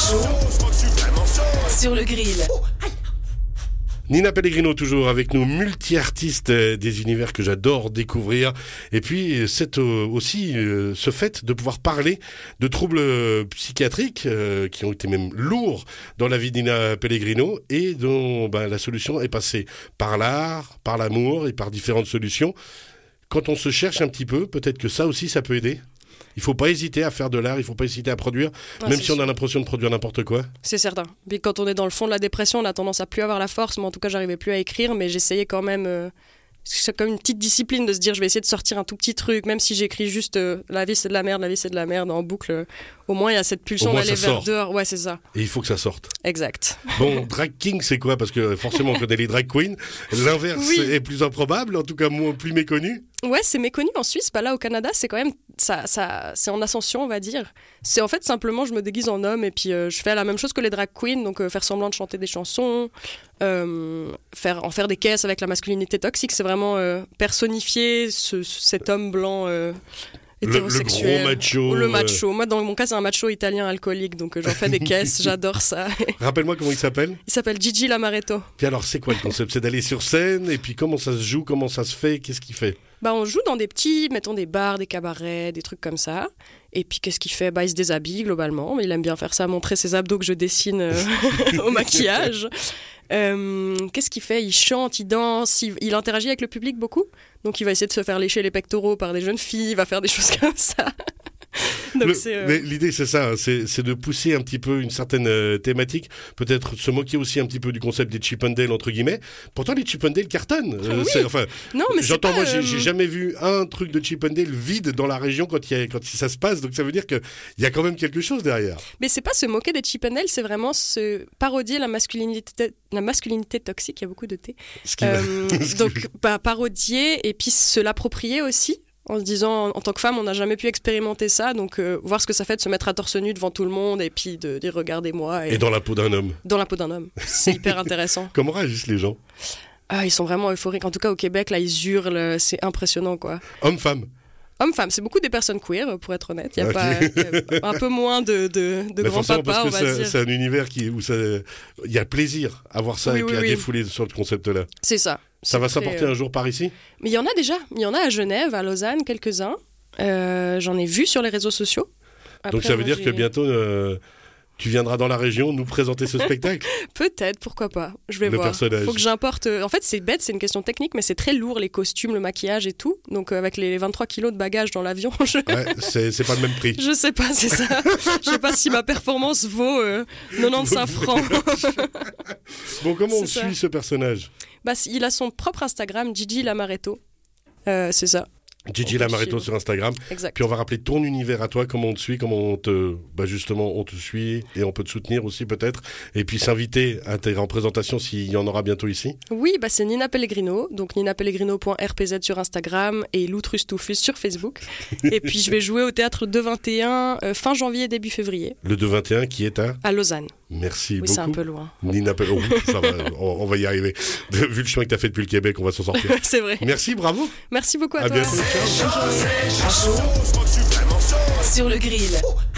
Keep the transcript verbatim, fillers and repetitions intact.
chaud sur le grill. Nina Pellegrino toujours avec nous, multi-artistes des univers que j'adore découvrir. Et puis c'est aussi ce fait de pouvoir parler de troubles psychiatriques euh, qui ont été même lourds dans la vie de Nina Pellegrino et dont ben, la solution est passée par l'art, par l'amour et par différentes solutions. Quand on se cherche un petit peu, peut-être que ça aussi ça peut aider. Il ne faut pas hésiter à faire de l'art, il ne faut pas hésiter à produire, ah, même si sûr. On a l'impression de produire n'importe quoi. C'est certain. Puis quand on est dans le fond de la dépression, on a tendance à plus avoir la force. Moi, en tout cas, j'arrivais plus à écrire, mais j'essayais quand même... Euh... C'est comme une petite discipline de se dire je vais essayer de sortir un tout petit truc, même si j'écris juste euh, la vie c'est de la merde, la vie c'est de la merde en boucle. Euh, au moins il y a cette pulsion d'aller vers dehors. Ouais, c'est ça. Et il faut que ça sorte. Exact. Bon, drag king c'est quoi? Parce que forcément on connaît les drag queens. L'inverse oui. est plus improbable, en tout cas moins, plus méconnu. Ouais, c'est méconnu en Suisse, pas là au Canada, c'est quand même ça, ça, c'est en ascension on va dire. C'est en fait simplement je me déguise en homme et puis euh, je fais la même chose que les drag queens, donc euh, faire semblant de chanter des chansons, euh, faire, en faire des caisses avec la masculinité toxique, c'est vraiment euh, personnifier ce, cet homme blanc euh, hétérosexuel. Le, le gros macho. Le macho. Moi dans mon cas c'est un macho italien alcoolique, donc euh, j'en fais des caisses, j'adore ça. Rappelle-moi comment il s'appelle. Il s'appelle Gigi Lamaretto. Puis alors c'est quoi le concept? C'est d'aller sur scène et puis comment ça se joue, comment ça se fait, qu'est-ce qu'il fait? Bah, on joue dans des petits, mettons des bars, des cabarets, des trucs comme ça. Et puis qu'est-ce qu'il fait? Bah, il se déshabille globalement, mais il aime bien faire ça, montrer ses abdos que je dessine euh, au maquillage. Euh, qu'est-ce qu'il fait? Il chante, il danse, il, il interagit avec le public beaucoup. Donc il va essayer de se faire lécher les pectoraux par des jeunes filles, il va faire des choses comme ça. Donc le, c'est, euh... mais l'idée c'est ça, c'est, c'est de pousser un petit peu une certaine euh, thématique, peut-être se moquer aussi un petit peu du concept des Chip 'n Dale entre guillemets. Pourtant les Chip 'n Dale cartonnent. Euh, oui. c'est, enfin, non, mais j'entends c'est pas, moi j'ai, euh... j'ai jamais vu un truc de Chip 'n Dale vide dans la région quand, y a, quand ça se passe, donc ça veut dire qu'il y a quand même quelque chose derrière. Mais c'est pas se moquer des Chip 'n Dale, c'est vraiment se parodier la masculinité, la masculinité toxique, il y a beaucoup de T. Euh, donc bah, parodier et puis se l'approprier aussi. En se disant, en tant que femme, on n'a jamais pu expérimenter ça, donc euh, voir ce que ça fait de se mettre à torse nu devant tout le monde et puis de dire regardez-moi. Et, et dans la peau d'un homme. Dans la peau d'un homme. C'est hyper intéressant. Comment réagissent les gens? Ah, ils sont vraiment euphoriques. En tout cas, au Québec, là, ils hurlent. C'est impressionnant, quoi. Homme-femme? Homme-femme, c'est beaucoup des personnes queer, pour être honnête. Il y a, okay. pas, y a un peu moins de, de, de grands-papas, on va c'est, dire. C'est un univers qui, où il y a plaisir à voir ça oui, et puis oui, à oui. défouler sur ce concept-là. C'est ça. Ça va s'apporter euh... un jour par ici? Mais il y en a déjà. Il y en a à Genève, à Lausanne, quelques-uns. Euh, j'en ai vu sur les réseaux sociaux. Après, donc ça veut moi, dire j'ai... que bientôt... Euh... Tu viendras dans la région nous présenter ce spectacle? Peut-être, pourquoi pas. Je vais le voir. Personnage. Faut que j'importe. En fait, c'est bête, c'est une question technique, mais c'est très lourd, les costumes, le maquillage et tout. Donc, euh, avec les vingt-trois kilos de bagages dans l'avion, je... ouais, c'est, c'est pas le même prix. Je sais pas, c'est ça. Je sais pas si ma performance vaut euh, quatre-vingt-quinze francs. Bon, comment c'est on ça. Suit ce personnage? Bah, il a son propre Instagram, Gigi Lamaretto. Euh, c'est ça. Gigi Lamaretto sur Instagram. Exact. Puis on va rappeler ton univers à toi, comment on te suit, comment on te, bah justement, on te suit et on peut te soutenir aussi peut-être. Et puis s'inviter à tes représentations s'il y en aura bientôt ici. Oui, bah c'est Nina Pellegrino, donc nina pellegrino point r p z sur Instagram et Loutrus Toufus sur Facebook. Et puis je vais jouer au théâtre deux vingt et un euh, fin janvier début février. Le deux vingt et un qui est à à Lausanne. Merci oui, beaucoup. C'est un peu loin. Nina Pellegrino, oh, ça va, on, on va y arriver. De, vu le chemin que tu as fait depuis le Québec, on va s'en sortir. C'est vrai. Merci, bravo. Merci beaucoup à, à toi. Bientôt. Chaud sur le grill.